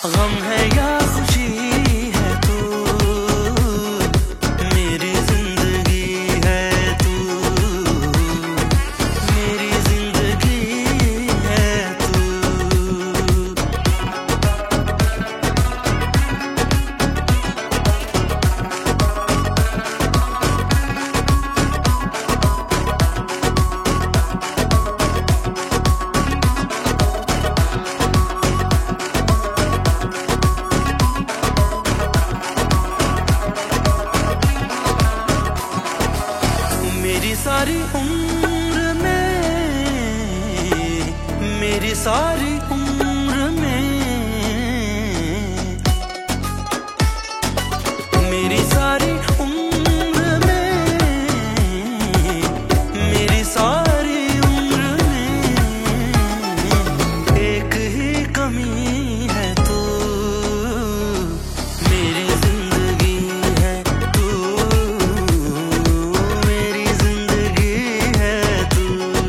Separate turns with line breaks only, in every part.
गम है या खुशी है तू, मेरी जिंदगी है तू, मेरी जिंदगी है तू। मेरी सारी उम्र में, मेरी सारी उम्र में, मेरी सारी उम्र में, मेरी सारी उम्र में एक ही कमी है तू, मेरी जिंदगी है तू, मेरी जिंदगी है तू।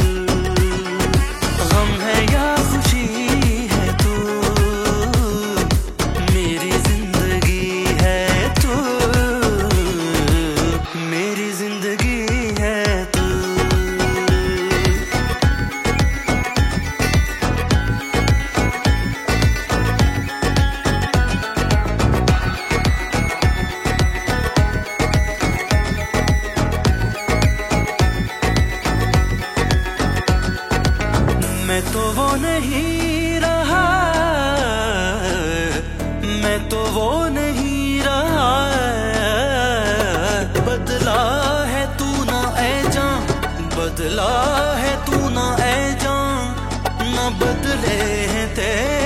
गम है या खुशी है तू, मेरी जिंदगी है तू, मेरी जिंदगी है तू। मैं तो वो नहीं रहा, मैं तो वो नहीं रहा, बदला है तू ना ऐ जान, बदला है तू ना ऐ जान, ना बदले हैं तेरे